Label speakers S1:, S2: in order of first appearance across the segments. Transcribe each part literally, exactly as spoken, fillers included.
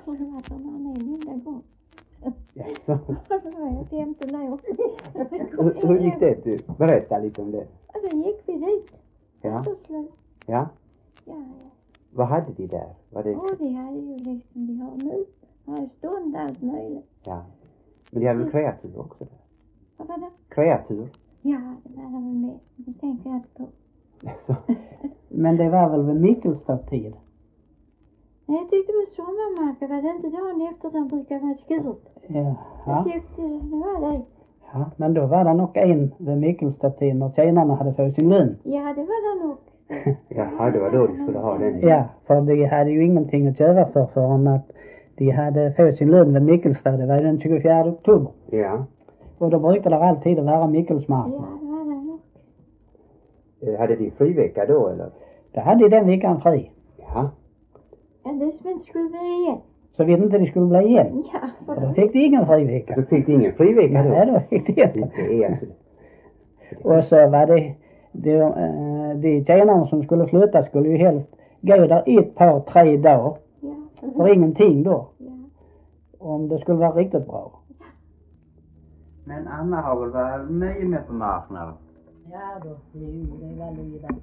S1: aldrig varit där en enda gång.
S2: Ja, så.
S1: Det var jag femton år.
S2: hur, hur gick det? Du, berätta lite om det.
S1: Alltså gick vi dit.
S2: Ja.
S1: Ja.
S2: Ja.
S1: Ja.
S2: Vad hade de där? Var det...
S1: Och de hade ju liksom de har nu. Har stånd allt möjligt.
S2: Ja. Men de hade väl kreatur också?
S1: Vad var det?
S2: Kreatur?
S1: Ja, det var de med. Det tänkte jag inte på.
S3: Men det var väl vid Mikkelstad-tid?
S1: Nej, jag tyckte med sommarmarker var det inte dagen efter de brukar vara skur.
S3: Ja.
S1: Jag tyckte det var det.
S3: Ja, men då var det nog en vid Mikkelstad-tid när tjänarna hade fått sin lön.
S1: Ja, det var det nog.
S2: Jaha, det var då de skulle ha den.
S3: Ja, för de hade ju ingenting att köra för förrän att de hade fått sin lön vid Mikkelstad. Det var den tjugofjärde oktober.
S2: Ja.
S3: Och då brukade det alltid vara Mikkelsmarknad.
S1: Ja, det var det nog.
S2: Eh, Hade de frivecka då eller?
S3: Då hade de den veckan fri.
S2: Ja.
S1: Ja, det som inte skulle bli igen.
S3: Så vet inte de skulle bli igen.
S1: Ja, för
S3: Då fick de ingen fri vecka.
S2: Du fick ingen frivecka då?
S3: Nej, då fick de inte.
S2: Det är alltså...
S3: Och så var det, de, äh, de tjänarna som skulle flytta skulle ju helst gå där ett par, tre dagar.
S1: ja.
S3: För ingenting då.
S1: Ja.
S3: Om det skulle vara riktigt bra.
S4: Men Anna har väl varit mycket med på marknaden?
S5: Ja då, jo, det var livet.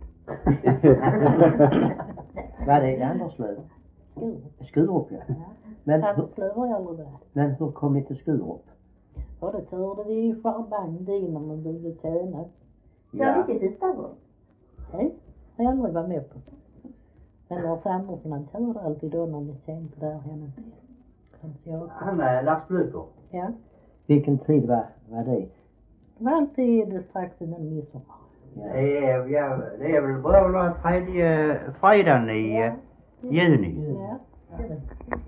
S6: Vad är det Anderslöv?
S5: Skurup.
S6: Skurup, ja.
S5: Ja.
S6: Men, hur,
S5: Anderslöv har jag aldrig varit.
S6: men hur kom ni till Skurup?
S5: Och då törde vi i förband in om man ville tjäna.
S4: Ja.
S5: Nej, har jag aldrig varit med på. Men Lars Andersson han törde alltid då när vi tjänade där hemma. Jag.
S4: Han är Lars Blöker.
S5: Ja,
S6: Vilken tid var, var det?
S5: det var alltid strax innan midsommar.
S4: Det är, ja, det är väl bra då tredje fredagen i
S5: Ja.
S4: eh, juni.
S5: Ja, det är det.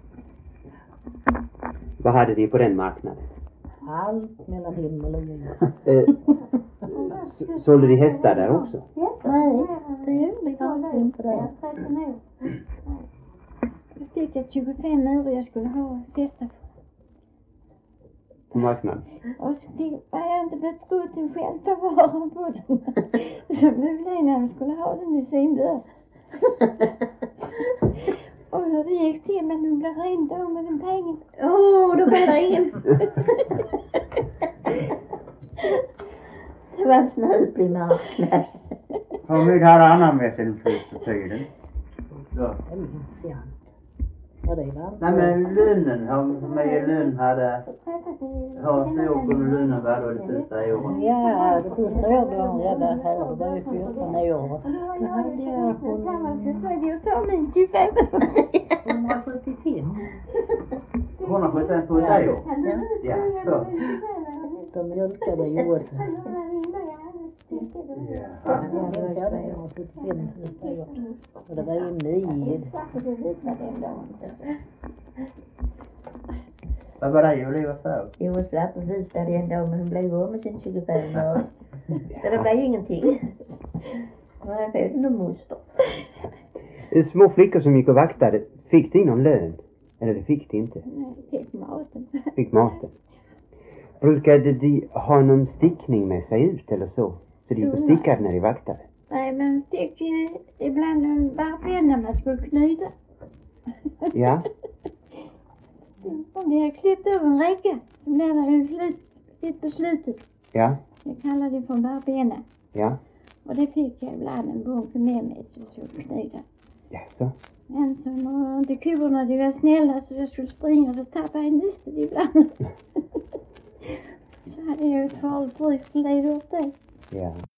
S2: Vad hade de på den marknaden?
S5: Allt mellan himmel och jord.
S2: Eh, s- sålde de hästar där också?
S5: Nej, det gjorde vi faktiskt inte det.
S1: tretton år. Jag fick jag tjugofem öre jag skulle ha festa.
S2: På marknaden?
S1: Och så fick, var jag inte betrodd till själv ta vara på den. Så blev det när de skulle ha den i sin dörr. Och hur det gick till, men de blev rent av med den pengen. Åh, oh, då blev det ingen.
S7: Det var en snöplig marknad.
S4: Hur mycket hade Anna med sin flyttetiden? Då.
S5: Det minns jag inte. Ja, det var
S4: Nej men lönen, hur mycket lön hade, hur stor kunde lönen vara då det första året?
S5: Ja, det första året jag var här, det var ju fjorton år. Då hade jag
S1: Tillsammans så sa de att ta min tjugofem.
S5: hundrasjuttiofem.
S4: hundrasjuttiofem på ett år? Ja, så.
S5: De mjölkade ju också.
S4: Ja.
S5: Jag mjölkade hundrasjuttiofem första året. Och det var ju nio.
S4: Vad var det Julia sa?
S7: Jo, hon slapp och visade en dag men hon blev av med sin tjugofem år. Så det blev ingenting. Hon hade fått någon moster.
S2: Eh, Små flickor som gick och vaktade, fick de någon lön? Eller det fick de inte?
S1: Nej, fick maten.
S2: Fick maten. Brukade de ha någon stickning med sig ut eller så? Så de gick och stickade när de vaktade?
S1: Nej, men fick ju ibland en barpenna man skulle knyta.
S2: Ja.
S1: Om de hade klippt över en räcka, så blev det ju slut, sitt på slutet.
S2: Ja.
S1: Det kallade de för barpenna.
S2: Ja.
S1: Och det fick jag ibland en bunke med mig så jag skulle knyta.
S2: Ja, så.
S1: Men så när inte korna de var snälla så jag skulle springa så tappade jag nystet ibland. Så hade jag ju ett farligt drygt led upp det.
S2: Ja.